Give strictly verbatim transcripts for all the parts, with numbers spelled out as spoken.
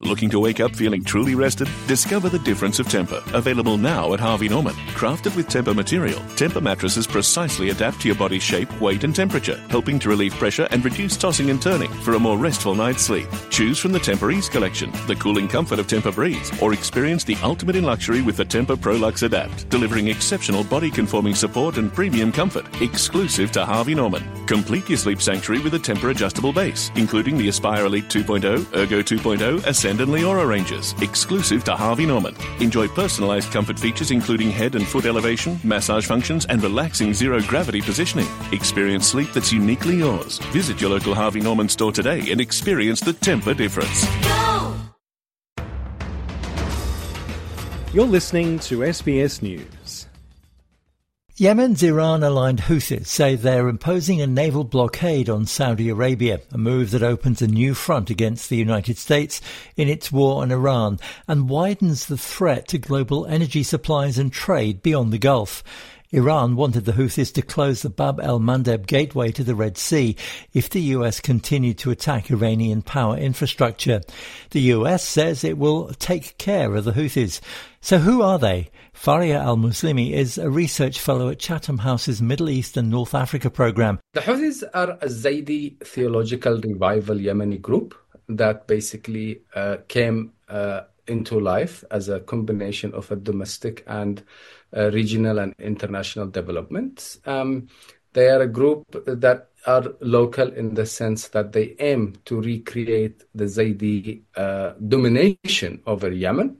Looking to wake up feeling truly rested? Discover the difference of Tempur. Available now at Harvey Norman. Crafted with Tempur material, Tempur mattresses precisely adapt to your body's shape, weight and temperature, helping to relieve pressure and reduce tossing and turning for a more restful night's sleep. Choose from the Tempur Ease collection, the cooling comfort of Tempur Breeze, or experience the ultimate in luxury with the Tempur ProLux Adapt, delivering exceptional body-conforming support and premium comfort, exclusive to Harvey Norman. Complete your sleep sanctuary with a Tempur adjustable base, including the Aspire Elite two point oh, Ergo two point oh, Ascend and Leora ranges, exclusive to Harvey Norman. Enjoy personalized comfort features including head and foot elevation, massage functions, and relaxing zero-gravity positioning. Experience sleep that's uniquely yours. Visit your local Harvey Norman store today and experience the Tempur difference. Go! You're listening to S B S News. Yemen's Iran-aligned Houthis say they're imposing a naval blockade on Saudi Arabia, a move that opens a new front against the United States in its war on Iran and widens the threat to global energy supplies and trade beyond the Gulf. Iran wanted the Houthis to close the Bab el-Mandeb gateway to the Red Sea if the U S continued to attack Iranian power infrastructure. The U S says it will take care of the Houthis. So who are they? Faria al-Muslimi is a research fellow at Chatham House's Middle East and North Africa programme. The Houthis are a Zaidi theological revival Yemeni group that basically uh, came uh, into life as a combination of a domestic and uh, regional and international development. Um, they are a group that are local in the sense that they aim to recreate the Zaidi uh, domination over Yemen.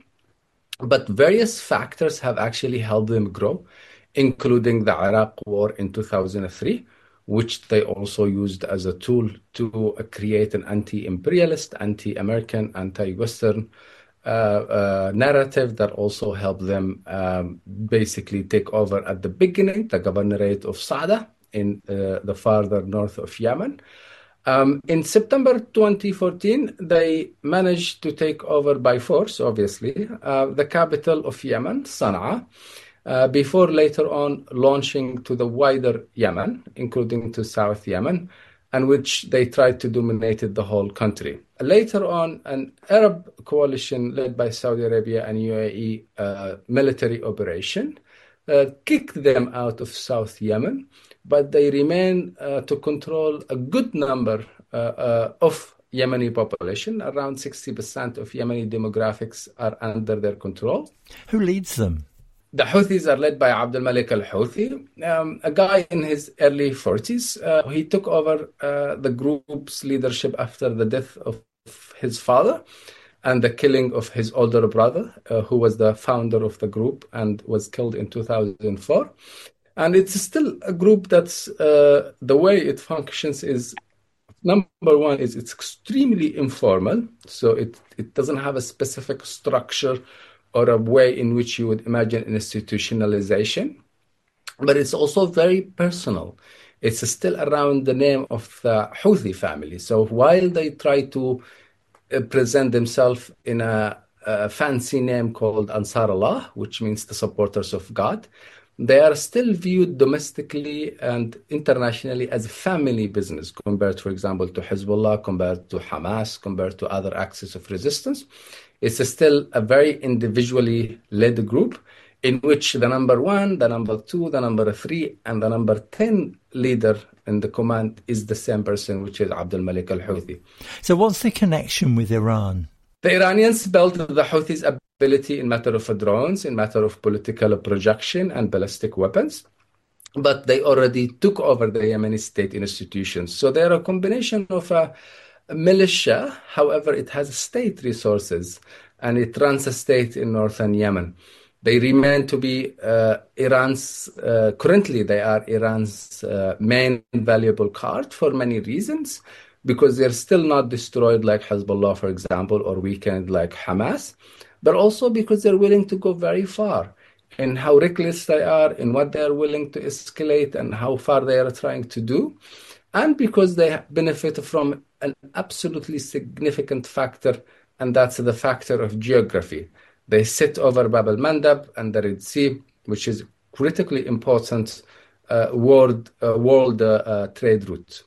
But various factors have actually helped them grow, including the Iraq war in two thousand three, which they also used as a tool to uh, create an anti-imperialist, anti-American, anti-Western uh, uh, narrative that also helped them um, basically take over at the beginning the governorate of Sa'da in uh, the farther north of Yemen. Um, in September twenty fourteen, they managed to take over by force, obviously, uh, the capital of Yemen, Sana'a, uh, before later on launching to the wider Yemen, including to South Yemen, and which they tried to dominate the whole country. Later on, an Arab coalition led by Saudi Arabia and U A E uh, military operation uh, kicked them out of South Yemen, but they remain uh, to control a good number uh, uh, of Yemeni population. Around sixty percent of Yemeni demographics are under their control. Who leads them? The Houthis are led by Abdul Malik al-Houthi, um, a guy in his early forties. Uh, he took over uh, the group's leadership after the death of his father and the killing of his older brother, uh, who was the founder of the group and was killed in two thousand four. And it's still a group that's, uh, the way it functions is, number one, is it's extremely informal. So it, it doesn't have a specific structure or a way in which you would imagine institutionalization. But it's also very personal. It's still around the name of the Houthi family. So while they try to uh, present themselves in a, a fancy name called Ansar Allah, which means the supporters of God, they are still viewed domestically and internationally as a family business compared, for example, to Hezbollah, compared to Hamas, compared to other axes of resistance. It's still a very individually led group in which the number one, the number two, the number three, and the number ten leader in the command is the same person, which is Abdul Malik al-Houthi. So what's the connection with Iran? The Iranians built the Houthis' ability in matter of drones, in matter of political projection and ballistic weapons, but they already took over the Yemeni state institutions. So they're a combination of a, a militia, however, it has state resources, and it runs a state in northern Yemen. They remain to be uh, Iran's, uh, currently they are Iran's uh, main valuable card for many reasons, because they're still not destroyed like Hezbollah, for example, or weakened like Hamas, but also because they're willing to go very far in how reckless they are, in what they are willing to escalate, and how far they are trying to do, and because they benefit from an absolutely significant factor, and that's the factor of geography. They sit over Bab el-Mandeb and the Red Sea, which is critically important uh, world, uh, world uh, uh, trade route.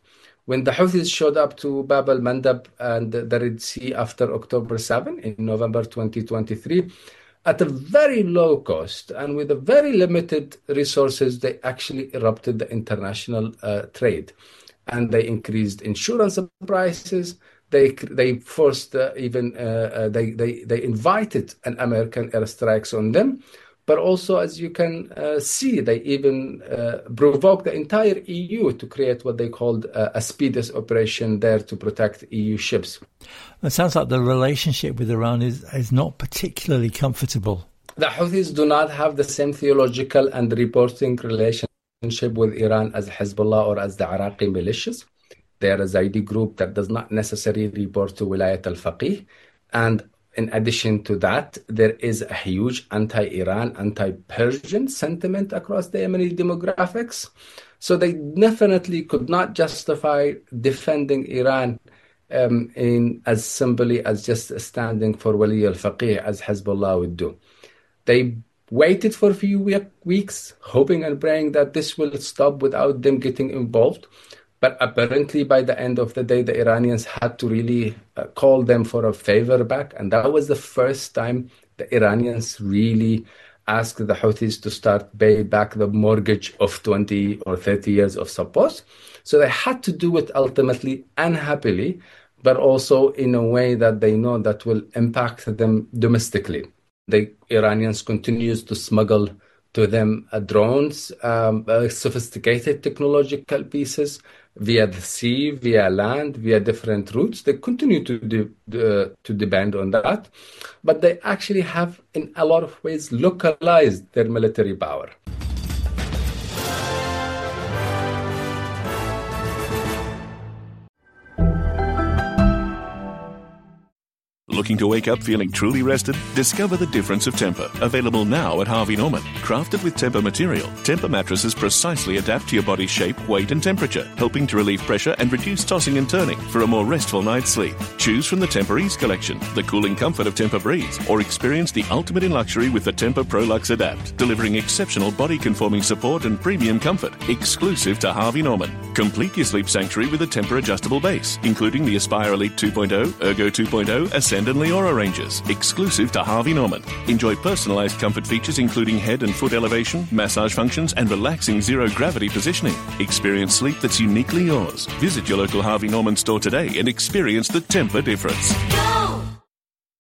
When the Houthis showed up to Bab al-Mandab and the Red Sea after October seventh in November twenty twenty-three, at a very low cost and with a very limited resources, they actually erupted the international uh, trade. And they increased insurance prices. They they forced uh, even, uh, uh, they, they, they invited an American airstrikes on them. But also, as you can uh, see, they even uh, provoked the entire E U to create what they called uh, a Speedes operation there to protect E U ships. It sounds like the relationship with Iran is, is not particularly comfortable. The Houthis do not have the same theological and reporting relationship with Iran as Hezbollah or as the Iraqi militias. They are a Zaidi group that does not necessarily report to Wilayat al-Faqih. And in addition to that, there is a huge anti-Iran, anti-Persian sentiment across the Yemeni demographics. So they definitely could not justify defending Iran um, in as simply as just standing for Wali al-Faqih as Hezbollah would do. They waited for a few week, weeks, hoping and praying that this will stop without them getting involved. But apparently, by the end of the day, the Iranians had to really uh, call them for a favor back. And that was the first time the Iranians really asked the Houthis to start pay back the mortgage of twenty or thirty years of support. So they had to do it ultimately unhappily, but also in a way that they know that will impact them domestically. The Iranians continues to smuggle to them uh, drones, um, uh, sophisticated technological pieces via the sea, via land, via different routes. They continue to de- uh, to depend on that, but they actually have, in a lot of ways, localized their military power. Looking to wake up feeling truly rested? Discover the difference of Tempur. Available now at Harvey Norman. Crafted with Tempur material, Tempur mattresses precisely adapt to your body's shape, weight and temperature, helping to relieve pressure and reduce tossing and turning for a more restful night's sleep. Choose from the Tempur Ease collection, the cooling comfort of Tempur Breeze, or experience the ultimate in luxury with the Tempur ProLux Adapt, delivering exceptional body-conforming support and premium comfort, exclusive to Harvey Norman. Complete your sleep sanctuary with a Tempur adjustable base, including the Aspire Elite two point oh, Ergo two point oh, Ascend and Leora ranges, exclusive to Harvey Norman. Enjoy personalized comfort features including head and foot elevation, massage functions, and relaxing zero-gravity positioning. Experience sleep that's uniquely yours. Visit your local Harvey Norman store today and experience the Tempur difference.